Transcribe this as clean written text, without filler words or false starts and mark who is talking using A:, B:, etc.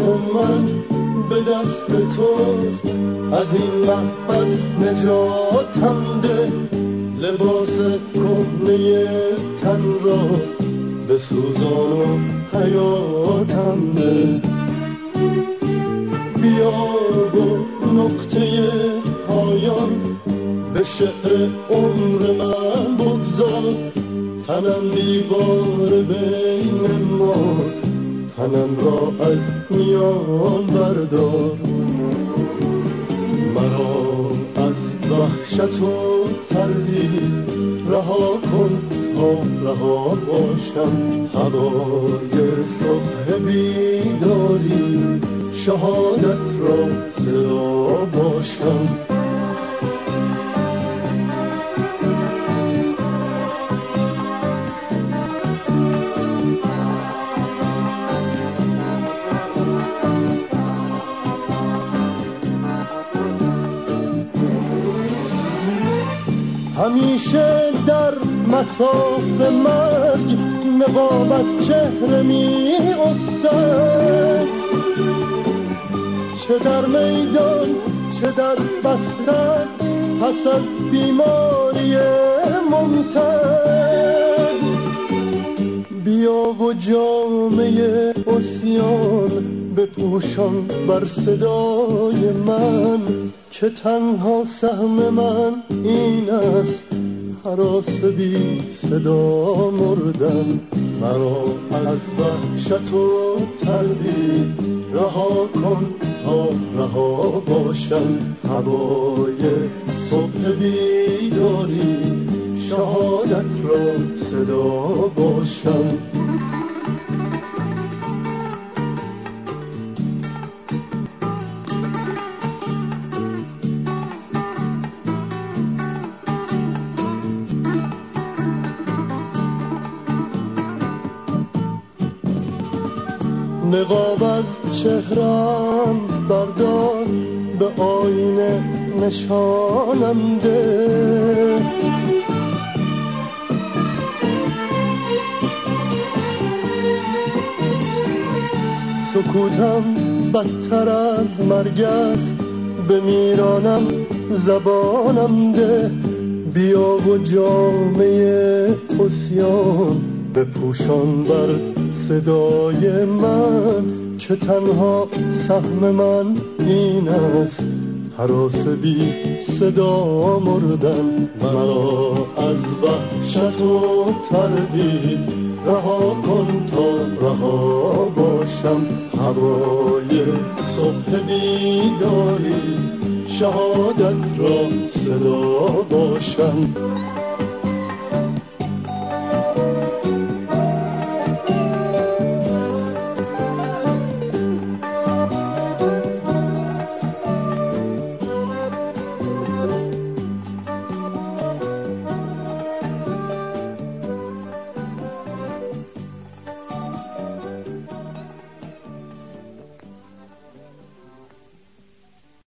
A: من به دست توست، از این محبس نجاتم ده، لباس کهنه تن را به سوزان و حیاتم ده. بیا و نقطه پایان به شعر عمر من بگذار، تنم دیوار بین ماست، تنم را از میان بردار. مرا از وحشت و تردید رها کن تا رها باشم، هوای صبح بیداری شهادت را صدا باشم. همیشه در مصاف مرگ نقاب از چهره می افتد، چه در میدان چه در بستر، پس از بیماری ممتد. بیا و جامه عصیان بپوشان بر صدای من، که تنها سهم من این است، هراس بی صدا مردن. مرا از وحشت و تردید رها کن تا رها باشم، هوای صبح بیداری شهادت را صدا باشم. نقاب از چهرم بردار، به آینه نشانم ده، سکوتم بدتر از مرگ است، بمیرانم زبانم ده. بیا و جامه عصیان بپوشان بر صدای من، که تنها سهم من این است، هراس بی صدا مردن. مرا از وحشت و تردید رها کن تا رها باشم، هوای صبح بیداری شهادت را صدا باشم.